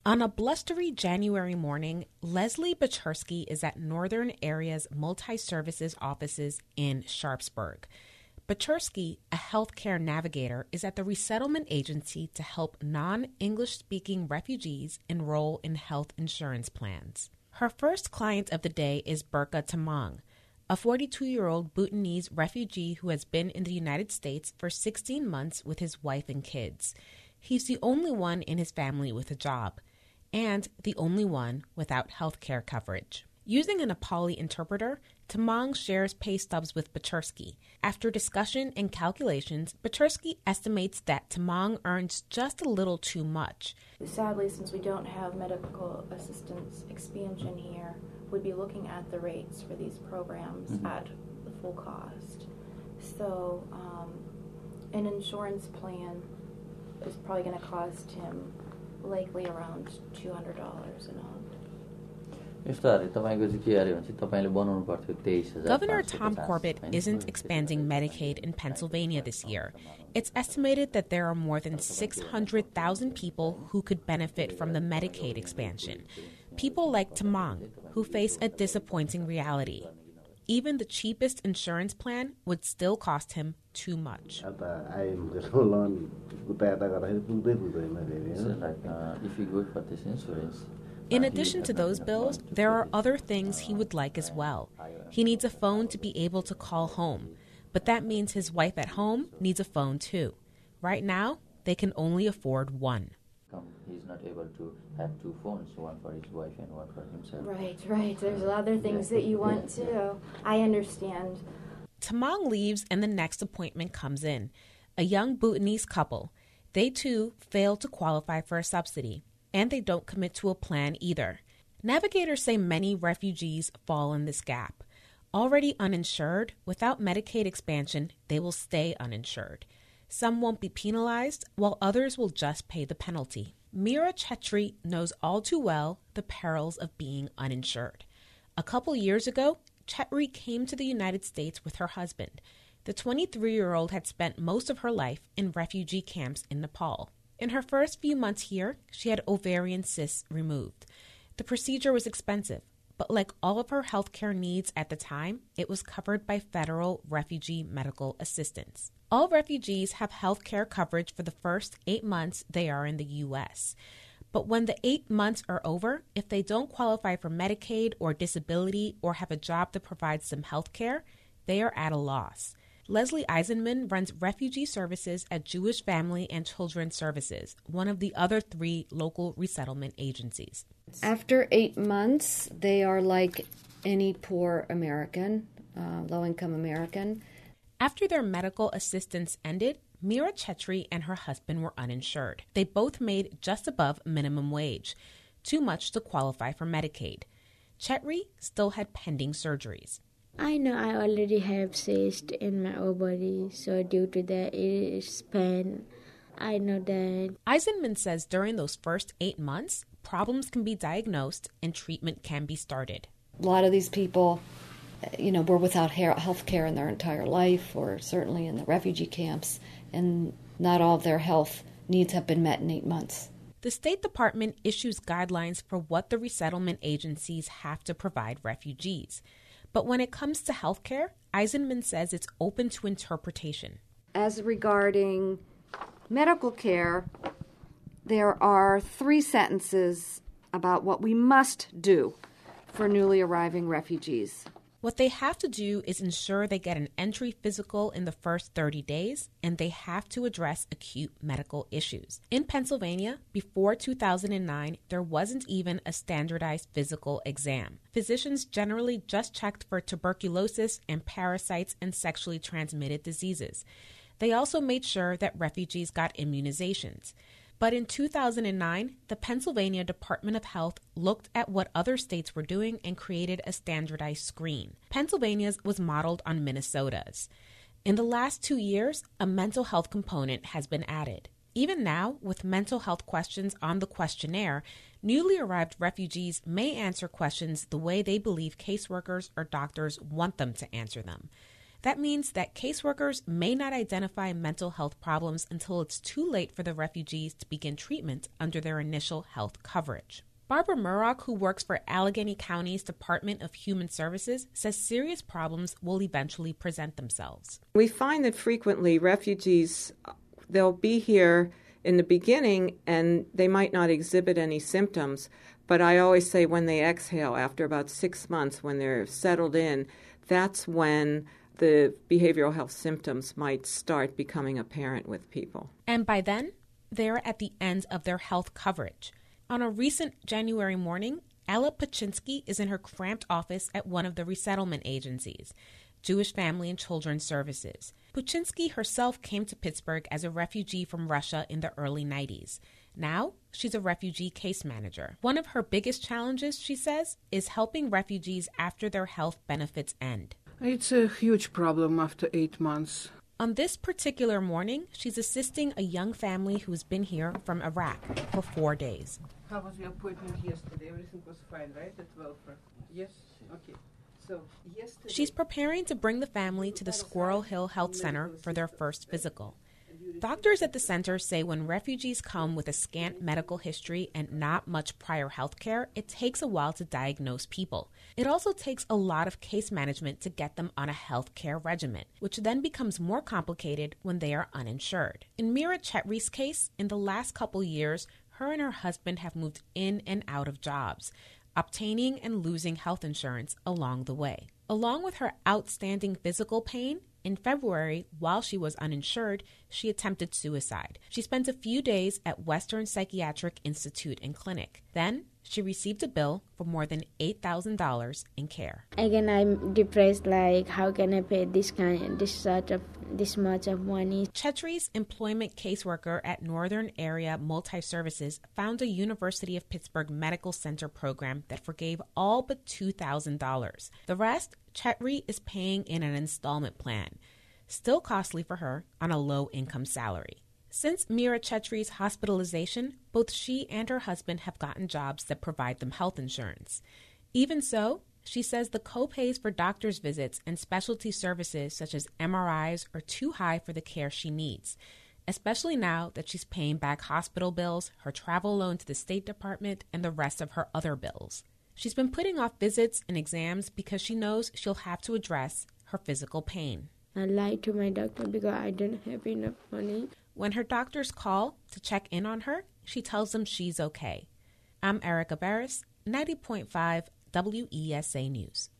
On a blustery January morning, Leslie Bachersky is at Northern Area's multi-services offices in Sharpsburg. Bachersky, a healthcare navigator, is at the resettlement agency to help non-English-speaking refugees enroll in health insurance plans. Her first client of the day is Burka Tamang, a 42-year-old Bhutanese refugee who has been in the United States for 16 months with his wife and kids. He's the only one in his family with a job, and the only one without health care coverage. Using a Nepali interpreter, Tamang shares pay stubs with Bachersky. After discussion and calculations, Bachersky estimates that Tamang earns just a little too much. Sadly, since we don't have medical assistance expansion here, we'd be looking at the rates for these programs at the full cost. So an insurance plan is probably going to cost him likely around $200 a month. Governor Tom Corbett isn't expanding Medicaid in Pennsylvania this year. It's estimated that there are more than 600,000 people who could benefit from the Medicaid expansion. People like Tamang, who face a disappointing reality. Even the cheapest insurance plan would still cost him too much. If you go for this insurance, in addition to those bills, there are other things he would like as well. He needs a phone to be able to call home, but that means his wife at home needs a phone too. Right now, they can only afford one. He's not able to have two phones, one for his wife and one for himself. Right. There's other things that you want too. I understand. Tamang leaves and the next appointment comes in. A young Bhutanese couple. They too fail to qualify for a subsidy, and they don't commit to a plan either. Navigators say many refugees fall in this gap. Already uninsured, without Medicaid expansion, they will stay uninsured. Some won't be penalized, while others will just pay the penalty. Mira Chetri knows all too well the perils of being uninsured. A couple years ago, Chetri came to the United States with her husband. The 23-year-old had spent most of her life in refugee camps in Nepal. In her first few months here, she had ovarian cysts removed. The procedure was expensive, but like all of her health care needs at the time, it was covered by federal refugee medical assistance. All refugees have health care coverage for the first 8 months they are in the U.S. But when the 8 months are over, if they don't qualify for Medicaid or disability or have a job that provides them health care, they are at a loss. Leslie Eisenman runs refugee services at Jewish Family and Children's Services, one of the other 3 local resettlement agencies. After 8 months, they are like any poor American, low-income American. After their medical assistance ended, Mira Chetri and her husband were uninsured. They both made just above minimum wage, too much to qualify for Medicaid. Chetri still had pending surgeries. I know I already have cyst in my ovary, so due to that it is pain. I know that. Eisenman says during those first 8 months, problems can be diagnosed and treatment can be started. A lot of these people, were without health care in their entire life, or certainly in the refugee camps, and not all of their health needs have been met in 8 months. The State Department issues guidelines for what the resettlement agencies have to provide refugees. But when it comes to health care, Eisenman says it's open to interpretation. As regarding medical care, there are 3 sentences about what we must do for newly arriving refugees. What they have to do is ensure they get an entry physical in the first 30 days, and they have to address acute medical issues. In Pennsylvania, before 2009, there wasn't even a standardized physical exam. Physicians generally just checked for tuberculosis and parasites and sexually transmitted diseases. They also made sure that refugees got immunizations. But in 2009, the Pennsylvania Department of Health looked at what other states were doing and created a standardized screen. Pennsylvania's was modeled on Minnesota's. In the last 2 years, a mental health component has been added. Even now, with mental health questions on the questionnaire, newly arrived refugees may answer questions the way they believe caseworkers or doctors want them to answer them. That means that caseworkers may not identify mental health problems until it's too late for the refugees to begin treatment under their initial health coverage. Barbara Murrock, who works for Allegheny County's Department of Human Services, says serious problems will eventually present themselves. We find that frequently refugees, they'll be here in the beginning and they might not exhibit any symptoms, but I always say when they exhale, after about 6 months, when they're settled in, that's when the behavioral health symptoms might start becoming apparent with people. And by then, they're at the end of their health coverage. On a recent January morning, Ella Paczynski is in her cramped office at one of the resettlement agencies, Jewish Family and Children's Services. Paczynski herself came to Pittsburgh as a refugee from Russia in the early 90s. Now, she's a refugee case manager. One of her biggest challenges, she says, is helping refugees after their health benefits end. It's a huge problem after 8 months. On this particular morning, she's assisting a young family who's been here from Iraq for 4 days. How was your appointment yesterday? Everything was fine, right? At 12? Yes? Okay. So yesterday... She's preparing to bring the family to the Squirrel Hill Health Center for their first physical. Doctors at the center say when refugees come with a scant medical history and not much prior health care, it takes a while to diagnose people. It also takes a lot of case management to get them on a health care regimen, which then becomes more complicated when they are uninsured. In Mira Chetry's case, in the last couple years, her and her husband have moved in and out of jobs, obtaining and losing health insurance along the way. Along with her outstanding physical pain, in February, while she was uninsured, she attempted suicide. She spent a few days at Western Psychiatric Institute and Clinic. Then, she received a bill for more than $8,000 in care. Again, I'm depressed, like, how can I pay this much of money? Chetry's employment caseworker at Northern Area Multi-Services found a University of Pittsburgh Medical Center program that forgave all but $2,000. The rest, Chetry is paying in an installment plan, still costly for her on a low-income salary. Since Mira Chetry's hospitalization, both she and her husband have gotten jobs that provide them health insurance. Even so, she says the co-pays for doctor's visits and specialty services such as MRIs are too high for the care she needs, especially now that she's paying back hospital bills, her travel loan to the State Department, and the rest of her other bills. She's been putting off visits and exams because she knows she'll have to address her physical pain. I lied to my doctor because I didn't have enough money. When her doctors call to check in on her, she tells them she's okay. I'm Erica Barris, 90.5 WESA News.